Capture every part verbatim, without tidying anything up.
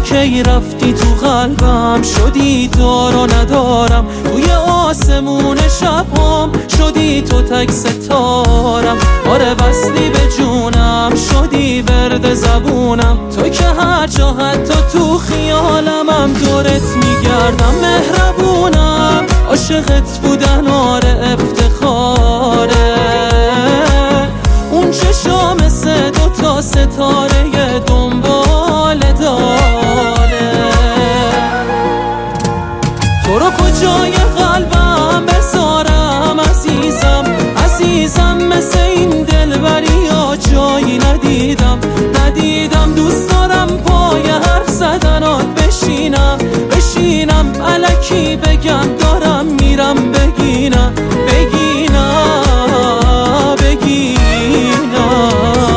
کی رفتی تو قلبم، شدی دار و ندارم، توی آسمون شبام شدی تو تک ستارم. آره وصلی به جونم، شدی ورد زبونم، تو که هر جا حتی تو خیالمم دورت میگردم. مهربونم، عاشقت بودن آره افتخاره، اون چشا مثل دوتا ستاره دنبال داره. تو رو کجای قلبم بذارم عزیزم، عزیزم مثل این دلبری ها جایی ندیدم، ندیدم. دوست دارم پای حرف زدنات بشینم، بشینم الکی بگم دارم میرم بگینم، بگینم، بگینم.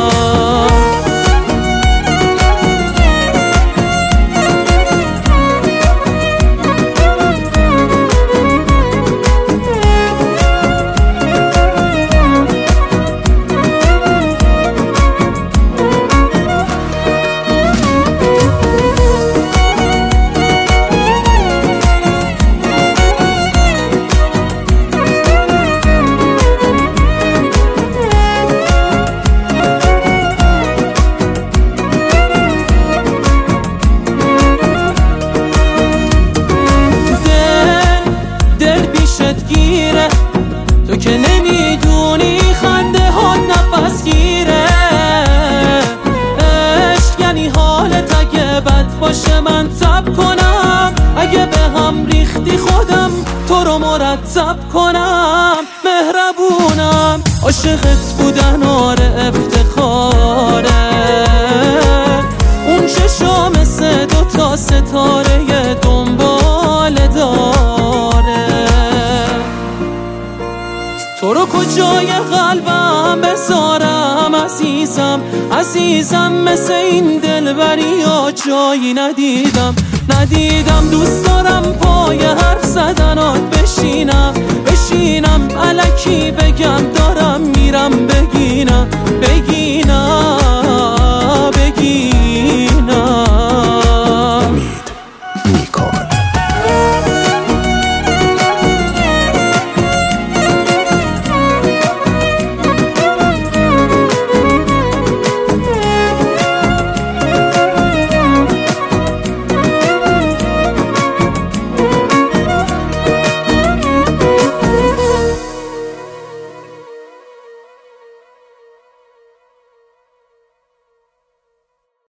گیره تو که نمیدونی خنده ها نفس گیره، عشق یعنی حالت اگه بد باشه من تب کنم، اگه به هم ریختی خودم تو رو مرتب کنم. مهربونم، عاشقت بودن آره افتخاره، اون چشا مثل دوتا ستاره دنبال داره. تو رو کجای قلبم بذارم عزیزم، عزیزم مثل این دلبری ها جایی ندیدم، ندیدم. دوست دارم پای حرف زدنات بشینم، بشینم الکی بگم